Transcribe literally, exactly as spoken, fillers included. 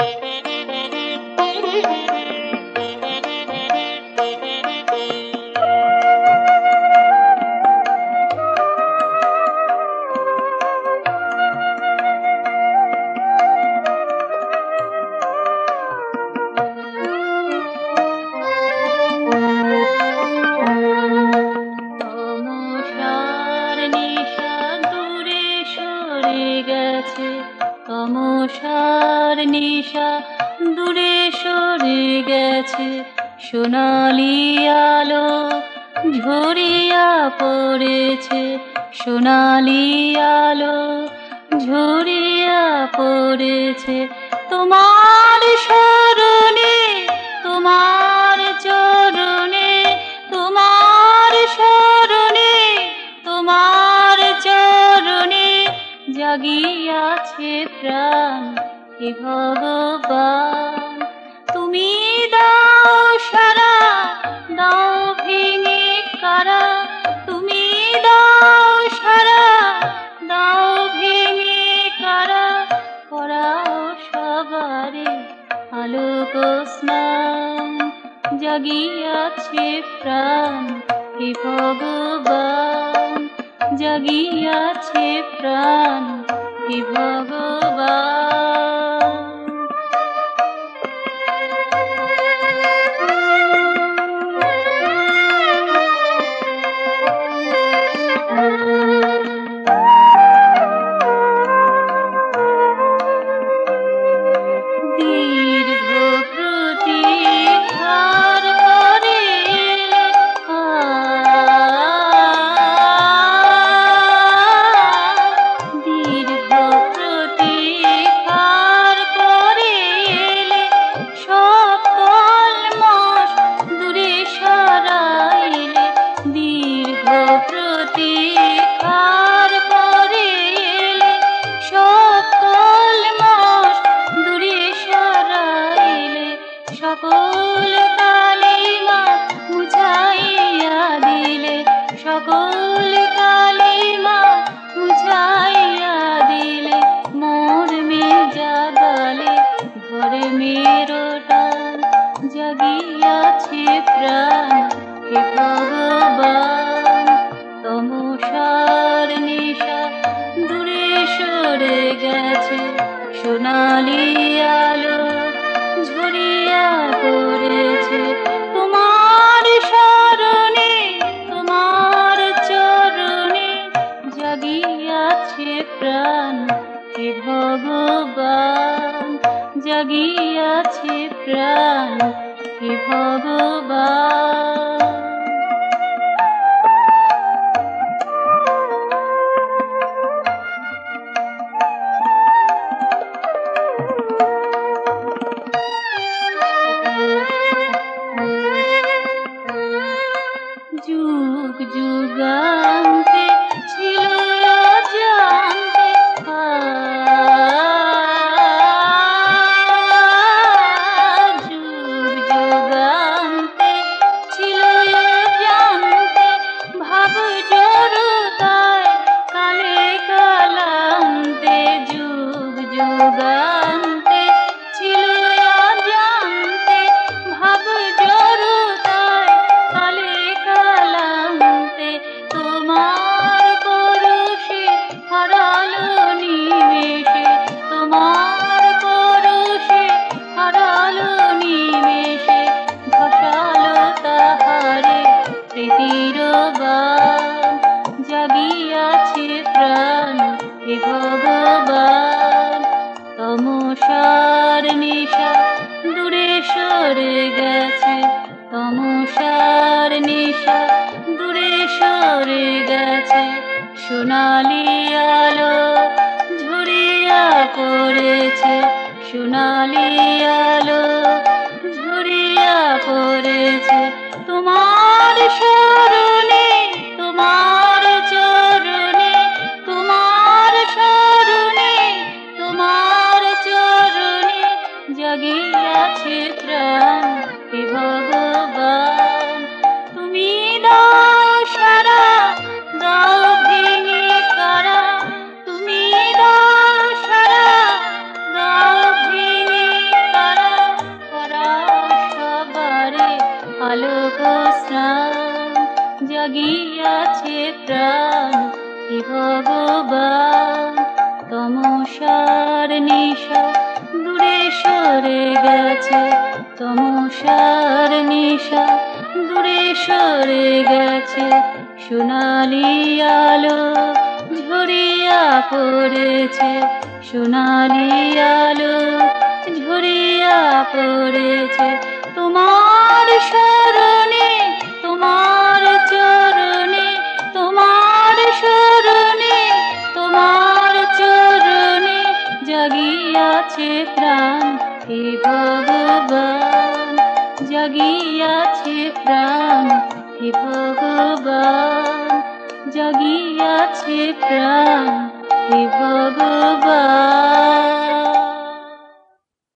তমসার নিশা দূরে সরে গেছে, সোনালি আলো ঝরিয়া পড়েছে, সোনালি আলো ঝরিয়া পড়েছে। তোমার স্মরণে, তোমার চরণে, তোমার স্মরণে, তোমার চরণে জাগিয়াছে প্রাণ। হে ভগবান, তুমি দাও সারা, দাও ভেঙে কারা, তুমি দাও সারা, দাও ভেঙে কারা, করাও সবারে আলোক স্নান। জাগিয়াছে প্রাণ, হে ভগবান, জাগিয়াছে প্রাণ, হে ভগবান। দীর্ঘ প্রতীক্ষার পরে দীর্ঘ প্রতীক্ষার পরে সকল মাস দূরে সরাইলে। দীর্ঘ প্রতীক্ষার পরে সকল মাস দূরে সরাইলে। সকল কালিমা মুছাইয়া দিলে, সকল কালিমা মুছাইয়া দিলে। মোর মে জাগালে ঘরে মেরো টান, জাগিয়াছে প্রাণ, হে ভগবান। তমসার নিশা দূরে সরে গেছে, সোনালি আলো ঝরিয়া পড়েছে। তোমার স্মরণে, তোমার চরণে জাগিয়াছে প্রাণ, হে ভগবান, জাগিয়াছে প্রাণ, হে ভগবান। যুগ যুগান্তে ছিল অজান্তে, যুগ যুগান্তে ছিল অজান্তে। ভাব জড়তায় কালে কালান্তে, যুগ যুগান্তে ছিল অজান্তে। ভাব জড়তায় কালে কালান্তে। তোমার পরশে হারালো নিমেষে, তোমার পরশে হারালো নিমেষে। ধসালো তাহারে প্রীতির বাণ, জাগিয়াছে প্রাণ, হে ভগবান। তমসার নিশা দূরে সরে গেছে, তমসার নিশা দূরে সরে গেছে। সোনালি আলো ঝরিয়া পড়েছে, সোনালি আলো ঝরিয়া পড়েছে। তোমার স্মরণে, তোমার চরণে, তোমার স্মরণে, তোমার চরণে জাগিয়াছে প্রাণ, হে ভগবান। তুমি দাও সারা, দাও ভেঙে কারা, তুমি দাও সারা, দাও ভেঙে জাগিয়াছে প্রাণ, হে ভগবান। তমসার নিশা দূরে সরে গেছে, তমসার নিশা দূরে সরে গেছে, সোনালি আলো ঝরিয়া পড়েছে, সোনালি আলো ঝরিয়া পড়েছে। তোমার স্মরণে, তোমার চরণে, তোমার স্মরণে, তোমার চরণে জাগিয়াছে প্রাণ, হে ভগবান। জাগিয়াছে প্রাণ, হে ভগবান। জাগিয়াছে প্রাণ, হে ভগবান।